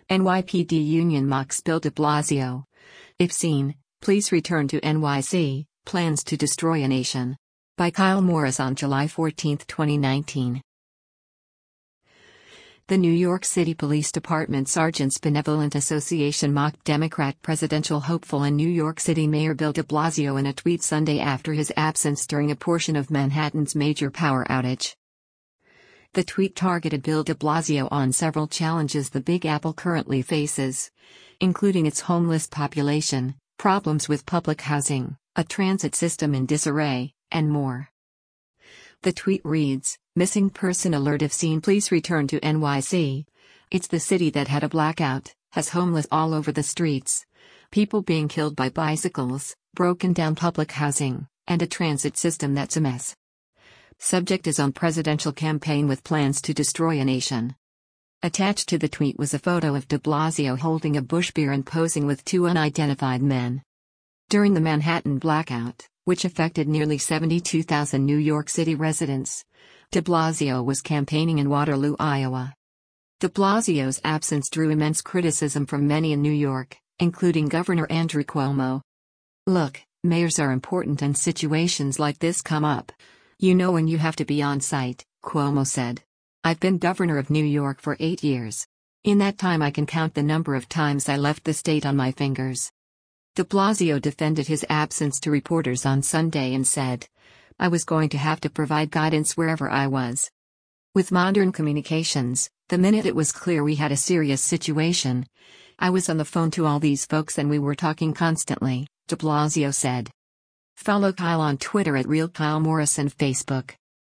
NYPD union mocks Bill de Blasio. If seen, please return to NYC, plans to destroy a nation. By Kyle Morris on July 14, 2019. The New York City Police Department Sergeants Benevolent Association mocked Democrat presidential hopeful and New York City Mayor Bill de Blasio in a tweet Sunday after his absence during a portion of Manhattan's major power outage. The tweet targeted Bill de Blasio on several challenges the Big Apple currently faces, including its homeless population, problems with public housing, a transit system in disarray, and more. The tweet reads, "Missing person alert, if seen please return to NYC. It's the city that had a blackout, has homeless all over the streets, people being killed by bicycles, broken down public housing, and a transit system that's a mess. Subject is on presidential campaign with plans to destroy a nation." Attached to the tweet was a photo of de Blasio holding a bush beer and posing with two unidentified men. During the Manhattan blackout, which affected nearly 72,000 New York City residents, de Blasio was campaigning in Waterloo, Iowa. De Blasio's absence drew immense criticism from many in New York, including Governor Andrew Cuomo. "Look, mayors are important and situations like this come up. You know when you have to be on site," Cuomo said. "I've been governor of New York for 8 years. In that time I can count the number of times I left the state on my fingers." De Blasio defended his absence to reporters on Sunday and said, "I was going to have to provide guidance wherever I was. With modern communications, the minute it was clear we had a serious situation, I was on the phone to all these folks and we were talking constantly," de Blasio said. Follow Kyle on Twitter at RealKyleMorris and Facebook.